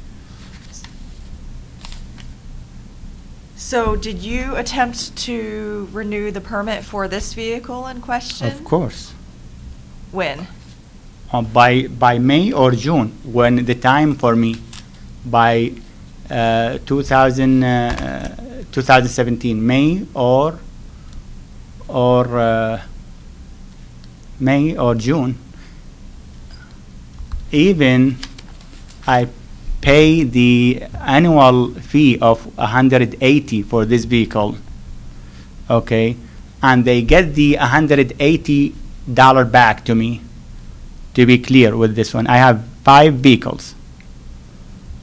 So did you attempt to renew the permit for this vehicle in question? Of course. When? Uh, by by May or June, when the time for me, by uh, two thousand, uh, two thousand seventeen, May or or uh, May or June. Even I pay the annual fee of one hundred eighty for this vehicle, okay, and they get the one hundred eighty dollar back to me. To be clear with this one, I have five vehicles,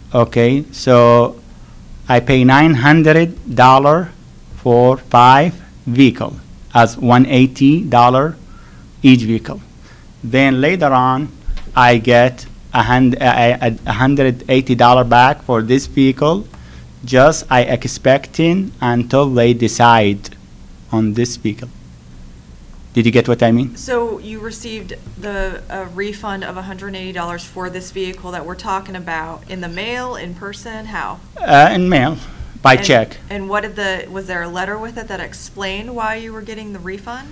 Okay, so I pay nine hundred dollar for five vehicle as one eighty dollar each vehicle. Then later on, I get a hundred a, a hundred eighty dollar back for this vehicle. Just I expecting until they decide on this vehicle. Did you get what I mean? So you received the a refund of one hundred eighty dollars for this vehicle that we're talking about in the mail, in person, how? Uh, in mail, by And- check. And what did the, was there a letter with it that explained why you were getting the refund?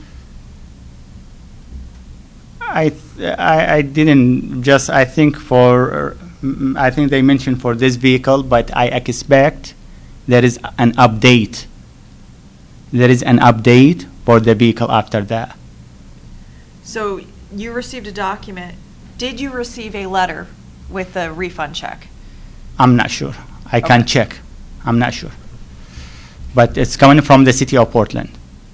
I, th- I I didn't just I think for mm, I think they mentioned for this vehicle, but I expect there is an update. There is an update for the vehicle after that. So you received a document. Did you receive a letter with the refund check? I'm not sure. I can Okay. check. I'm not sure. But it's coming from the city of Portland.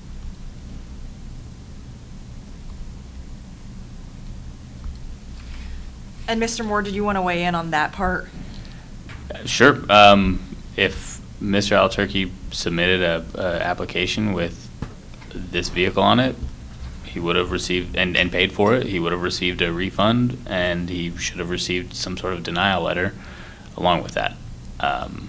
And Mister Moore, did you want to weigh in on that part? Sure. Um, if Mister Alturkey submitted a, a application with this vehicle on it, he would have received and, and paid for it. He would have received a refund, and he should have received some sort of denial letter along with that. Um,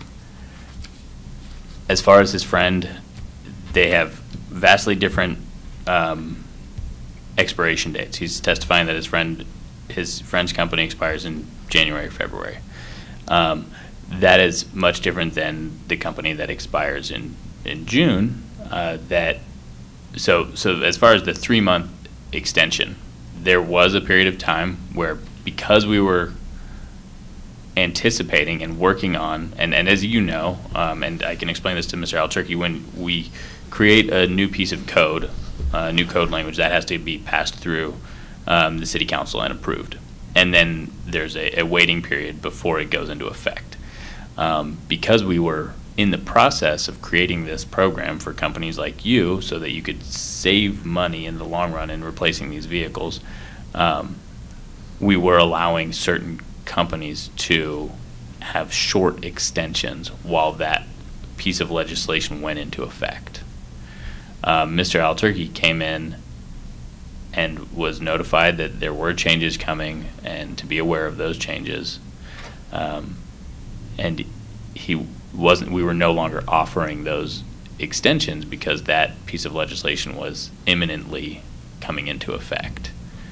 as far as his friend, they have vastly different um, expiration dates. He's testifying that his friend, his friend's company expires in January, February. Um, that is much different than the company that expires in in June. Uh, that so so as far as the three month extension, there was a period of time where, because we were anticipating and working on, and, and as you know, um, and I can explain this to Mister Alturkey, when we create a new piece of code, uh, new code language, that has to be passed through um, the city council and approved. And then there's a, a waiting period before it goes into effect. Um, because we were in the process of creating this program for companies like you so that you could save money in the long run in replacing these vehicles, um, we were allowing certain companies to have short extensions while that piece of legislation went into effect. Um, Mister Alturkey came in and was notified that there were changes coming and to be aware of those changes. Um, and he wasn't, we were no longer offering those extensions because that piece of legislation was imminently coming into effect.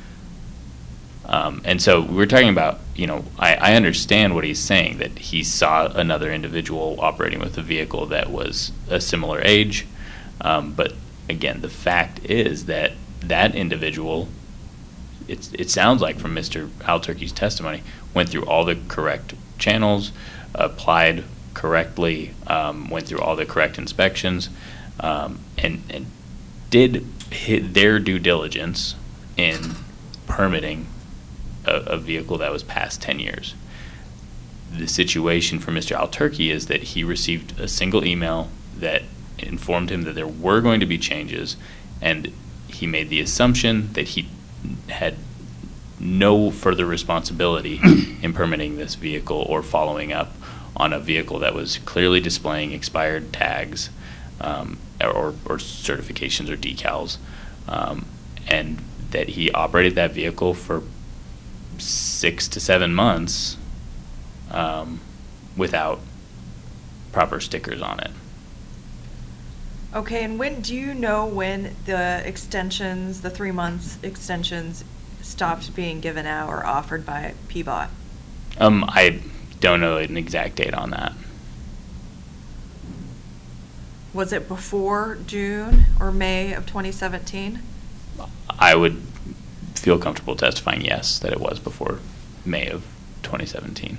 Um, and so we're talking about, you know, I, I understand what he's saying, that he saw another individual operating with a vehicle that was a similar age. Um, but again, the fact is that that individual, it's, it sounds like from Mister Alturkey's testimony, went through all the correct channels, applied correctly, um, went through all the correct inspections, um, and, and did hit their due diligence in permitting a, a vehicle that was past ten years. The situation for Mister Alturkey is that he received a single email that informed him that there were going to be changes, and he made the assumption that he had no further responsibility in permitting this vehicle or following up on a vehicle that was clearly displaying expired tags um, or, or certifications or decals, um, and that he operated that vehicle for six to seven months um, without proper stickers on it. Okay, and when, do you know when the extensions, the three months extensions stopped being given out or offered by P B O T? Um, I don't know an exact date on that. Was it before June or May of twenty seventeen? I would feel comfortable testifying yes, that it was before May of twenty seventeen.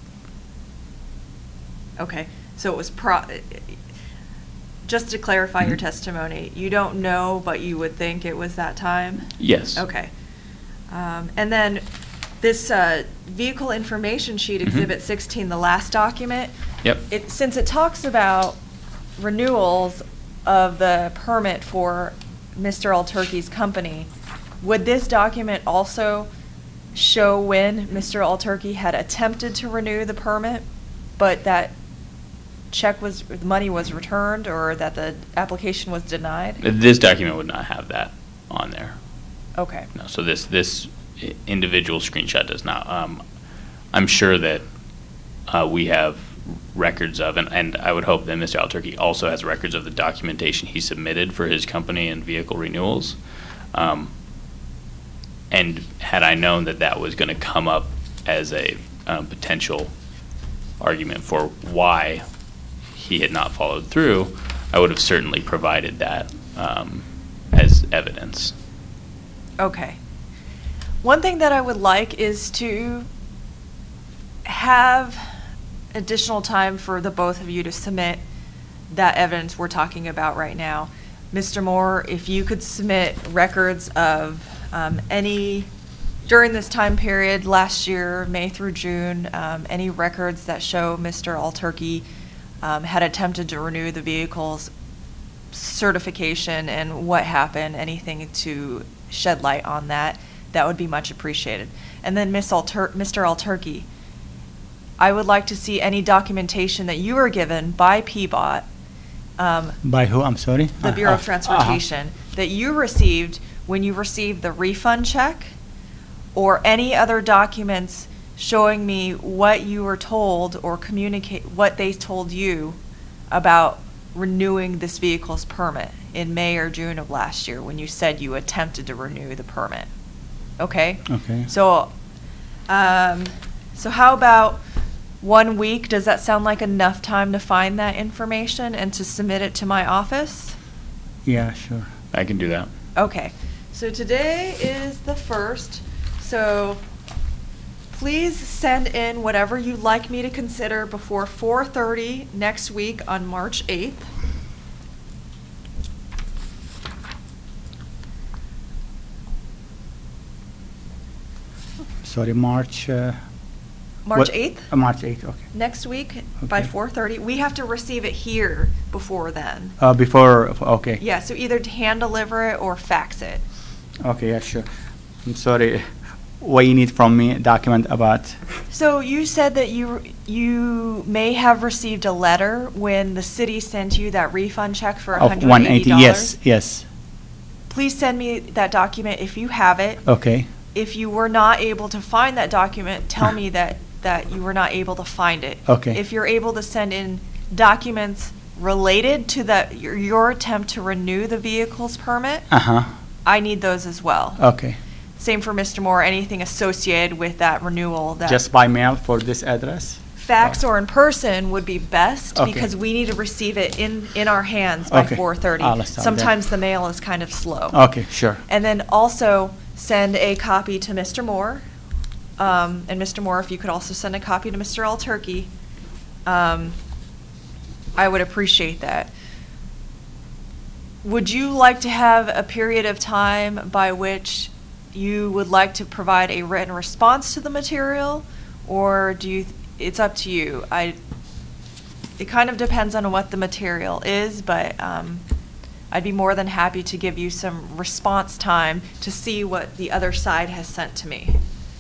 Okay, so it was pro, just to clarify your Mhm. testimony, you don't know, but you would think it was that time? Yes. Okay. Um, and then this uh, vehicle information sheet, Mhm. Exhibit sixteen, the last document. Yep. It, since it talks about renewals of the permit for Mister Alturkey's company, would this document also show when Mister Alturkey had attempted to renew the permit? but that check was, the money was returned, or that the application was denied? This document would not have that on there. Okay. No, so this this i- individual screenshot does not. Um, I'm sure that uh, we have records of, and, and I would hope that Mister Alturkey also has records of the documentation he submitted for his company and vehicle renewals. Um, and had I known that that was going to come up as a um, potential argument for why he had not followed through, I would have certainly provided that um, as evidence. Okay. One thing that I would like is to have additional time for the both of you to submit that evidence we're talking about right now. Mister Moore, if you could submit records of um, any, during this time period, last year, May through June, um, any records that show Mister Alturkey um, had attempted to renew the vehicle's certification and what happened, anything to shed light on that, that would be much appreciated. And then Miss Altur- Mister Alturkey, I would like to see any documentation that you were given by P B O T, um, By who? I'm sorry. the Bureau Uh, of uh, Transportation, that you received when you received the refund check, or any other documents showing me what you were told or communicate, what they told you about renewing this vehicle's permit in May or June of last year when you said you attempted to renew the permit. Okay? Okay. So, um, so how about one week? Does that sound like enough time to find that information and to submit it to my office? Yeah, sure. I can do that. Okay. So today is the first. So please send in whatever you'd like me to consider before four thirty next week on March eighth. Sorry, March. Uh, March what- eighth? Uh, March eighth. Okay. Next week by Okay. four thirty. We have to receive it here before then. Uh, before. Okay. Yeah, so either hand deliver it or fax it. Okay. Yeah, sure. I'm sorry. What you need from me? Document about. So you said that you you may have received a letter when the city sent you that refund check for Of one hundred one eighty eighty. dollars. Yes. Yes. Please send me that document if you have it. Okay. If you were not able to find that document, tell me that, that you were not able to find it. Okay. If you're able to send in documents related to that, your, your attempt to renew the vehicle's permit, Uh huh. I need those as well. Okay. Same for Mister Moore, anything associated with that renewal. That Just by mail for this address. fax or in person would be best, Okay. because we need to receive it in, in our hands by Okay. four thirty. I'll start Sometimes the mail is kind of slow. Okay. Sure. And then also send a copy to Mister Moore. Um, and Mister Moore, if you could also send a copy to Mister Alturkey, um, I would appreciate that. Would you like to have a period of time by which you would like to provide a written response to the material, or do you, it's up to you. I, it kind of depends on what the material is, but, um, I'd be more than happy to give you some response time to see what the other side has sent to me.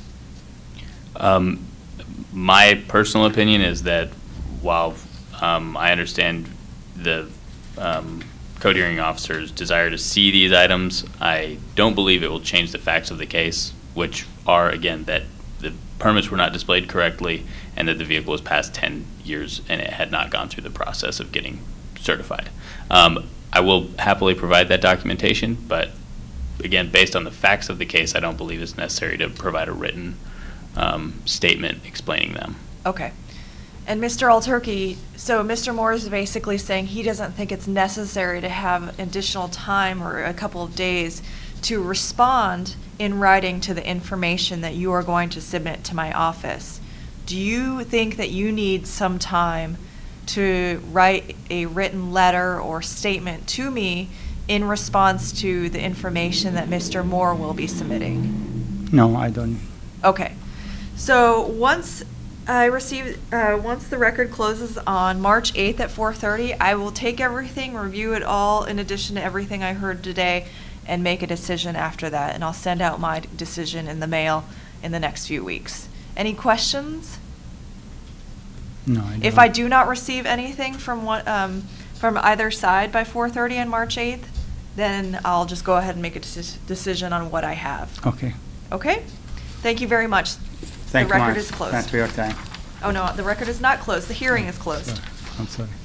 Um, my personal opinion is that while um, I understand the um, code hearing officer's desire to see these items, I don't believe it will change the facts of the case, which are, again, that the permits were not displayed correctly and that the vehicle was past ten years and it had not gone through the process of getting certified. Um, I will happily provide that documentation, but again, based on the facts of the case, I don't believe it's necessary to provide a written um, statement explaining them. Okay. And Mister Alturkey, so Mister Moore is basically saying he doesn't think it's necessary to have additional time or a couple of days to respond in writing to the information that you are going to submit to my office. Do you think that you need some time to write a written letter or statement to me in response to the information that Mister Moore will be submitting? No, I don't. Okay. So once I receive, uh, once the record closes on March eighth at four thirty, I will take everything, review it all in addition to everything I heard today, and make a decision after that. And I'll send out my decision in the mail in the next few weeks. Any questions? No, I If don't. I do not receive anything from one, um, from either side by four thirty on March eighth, then I'll just go ahead and make a deci- decision on what I have. Okay. Okay? Thank you very much. Thank The you record much. is closed. Thanks for your time. Oh, no, the record is not closed. The hearing is closed. Sorry. I'm sorry.